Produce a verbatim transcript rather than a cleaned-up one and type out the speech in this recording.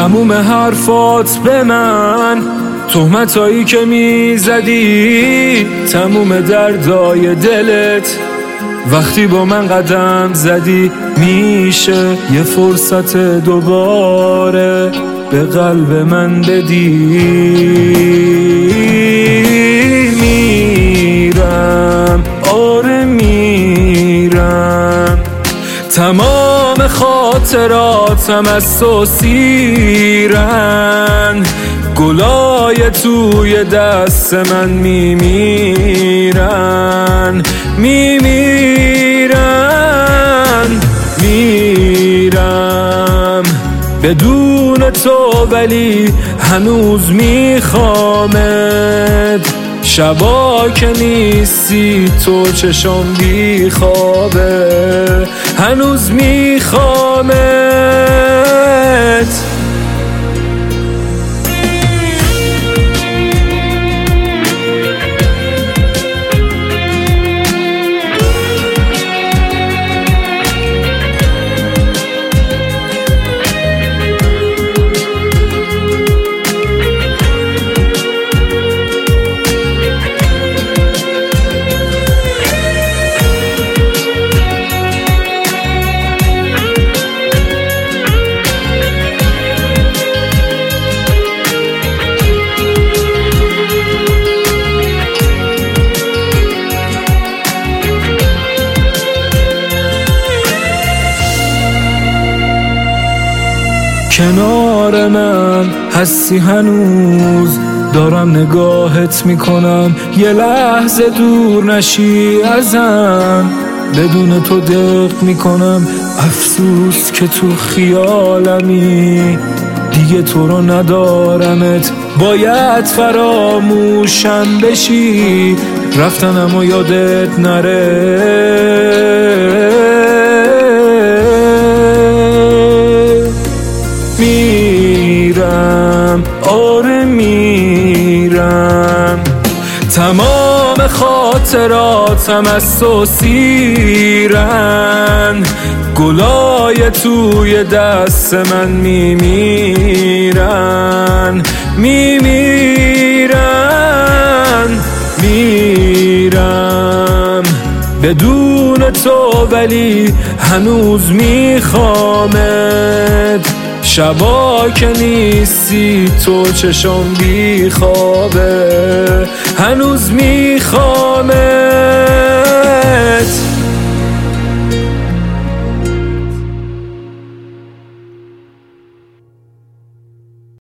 تموم حرفات به من، تهمتایی که میزدی، تموم دردای دلت وقتی با من قدم زدی. میشه یه فرصت دوباره به قلب من بدی؟ میرم، آره میرم، تمام خاطراتم از تو سیرن، گلای توی دست من میمیرن، میمیرن، میرم بدون تو ولی هنوز میخوامت، شبا که نیستی تو چشم بی خوابه، هنوز میخوامت. کنار من هستی هنوز، دارم نگاهت میکنم، یه لحظه دور نشی ازم، بدون تو دق میکنم، افسوس که تو خیالمی، دیگه تو رو ندارمت، باید فراموشم بشی، رفتنم و یادت نره. میرم، آره میرم، تمام خاطراتم از تو سیرن، گلای توی دست من میمیرن، میمیرن، میرم بدون تو ولی هنوز میخوامت، شبا که نیستی تو چشم بی خوابه، هنوز میخوامت.